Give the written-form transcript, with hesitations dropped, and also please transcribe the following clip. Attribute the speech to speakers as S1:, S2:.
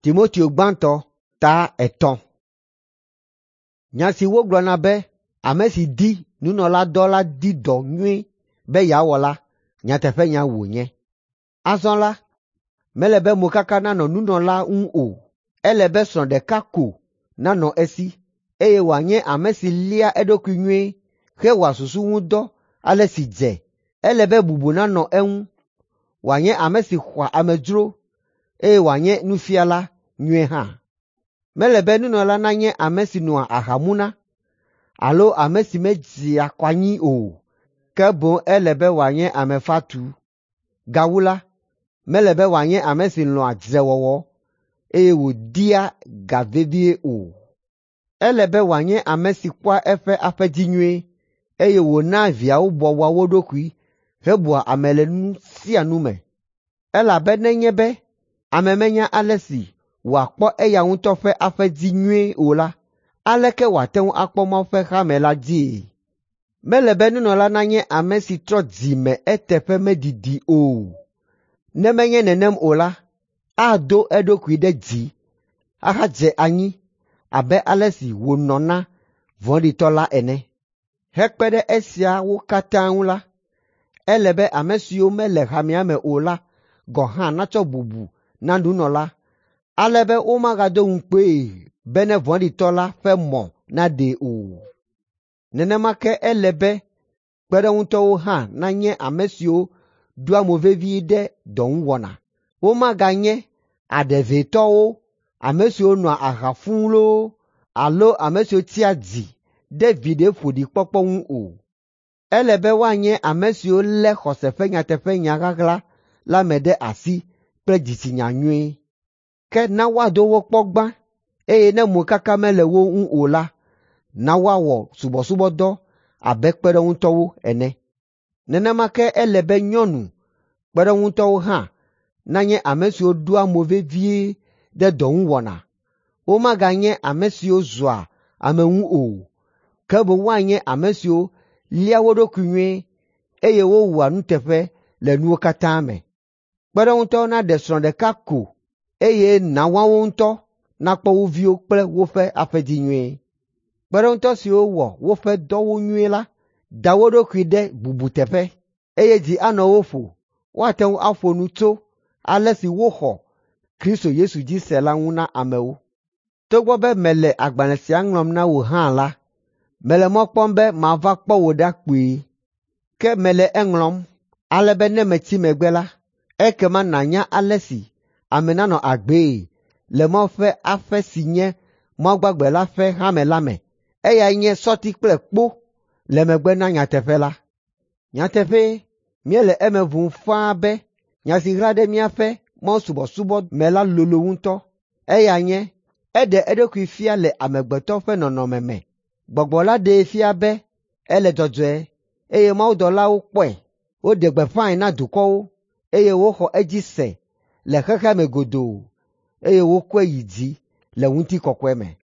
S1: Timoteo gbãtɔ ta etɔ̃. Nya si wogblɔna be ame si di nunɔladɔ la di dɔ nyuie be yeawɔ la, nyateƒenya wònye. Azɔ la, mele be mokaka nanɔ nunɔla ŋu o. Ele be srɔ̃ ɖeka ko nanɔ esi, eye wòanye ame si lia eɖokui nyuie he wɔa susu ŋu dɔ ale si dze. Ele be bubu nanɔ eŋu, wòanye ame si xɔa amedzro, eye wòanye nufiala nyuie hã. Mele be nunɔla nanye ame si nɔa ahamuna, alo ame si medzia kɔanyi o, ke boŋ ele be wòanye ame fatu. Gawu la, mele be wòanye ame si lɔ̃a dzrewɔwɔ, eye wòdia ga vevie o. Ele be wòanye ame si kpɔa eƒe aƒedzi nyuie, eye wòna viawo bɔbɔa wo ɖokui hebua ame le nu sia nu me. Elabe nenye be ame menya ale si wòakpɔ eya ŋutɔ ƒe aƒedzi nyuie o la, aleke wòate ŋu akpɔ Mawu ƒe xame la dzi? Mele be nunɔla nanye ame si trɔ dzi me eteƒe medidi o. Ne menye nenem o la, ado eɖokui ɖe dzi, ahadze anyi abe ale si wònɔ na vɔ̃ɖitɔ la ene. Hekpe ɖe esiawo katã ŋu la, ele be ame siwo mele hamea me o la gɔ̃ hã natsɔ bubu na nunɔla, ale be womagado ŋukpee be ne vɔ̃ɖitɔ la ƒe mɔ naɖee o. Nenema ke ele be kpeɖeŋutɔwo hã nanye ame siwo ɖoa mo vevie ɖe dɔŋuwɔna. Womaganye aɖevetɔwo, ame siwo nɔa aha fũu loo, alo ame siwo tia dzi ɖe viɖe ƒoɖi kpɔkpɔ ŋu o. Ele be woanye ame siwo lé xɔse ƒe nyateƒenya ɣaɣla la me ɖe asi kple dzitsinya nyuie. Ke na woado wo kpɔ gbã, eye ne mokaka mele wo ŋu o la, na woawɔ subɔsubɔdɔ abe kpeɖeŋutɔwo ene. Nenema ke ele be nyɔnu kpeɖeŋutɔwo hã nanye ame siwo ɖoa mo vevie ɖe dɔŋuwɔna. Womaganye ame siwo zɔa ame ŋu o, ke boŋ woanye ame siwo lia wo ɖokui nyuie, eye wowɔa nuteƒe le nuwo katã me. Kpeɖeŋutɔwo naɖe srɔ̃ ɖeka ko, eye na woawo ŋutɔ nakpɔ wo viwo kple woƒe aƒedzi nyuie. Kpeɖeŋutɔ siwo wɔ woƒe dɔwo nyuie la, da wo ɖokui ɖe bubuteƒe, eye dzi anɔ wo ƒo, woate ŋu aƒo nu tso ale si woxɔ Kristo Yesu dzi se la ŋu na amewo. Togbɔ be mele agbalẽ sia ŋlɔm na wò hã la, mele mɔ kpɔm be mava kpɔ wò ɖakpuie. Ke mele eŋlɔm, ale be ne metsi megbe la, ekema nànya ale si ame nanɔ agbee le Mawu ƒe aƒe si nye Mawu gbagbe la ƒe hame la me. Eya nye sɔti kple kpo le megbe na nyateƒe la. Nyateƒe, míele eme vum ƒãa be nya si ɣla ɖe míaƒe mawusubɔsubɔ me la lolo ŋutɔ. Eya nye, eɖe eɖokui fia le amegbetɔ ƒe nɔnɔme me. Gbɔgbɔ la ɖee fia be ele dzɔdzɔe, eye mawudɔlawo kpɔe. Woɖe gbeƒãe na dukɔwo, eye woxɔ edzi se le xexea me godoo, eye wokɔe yi dzi le ŋutikɔkɔe me.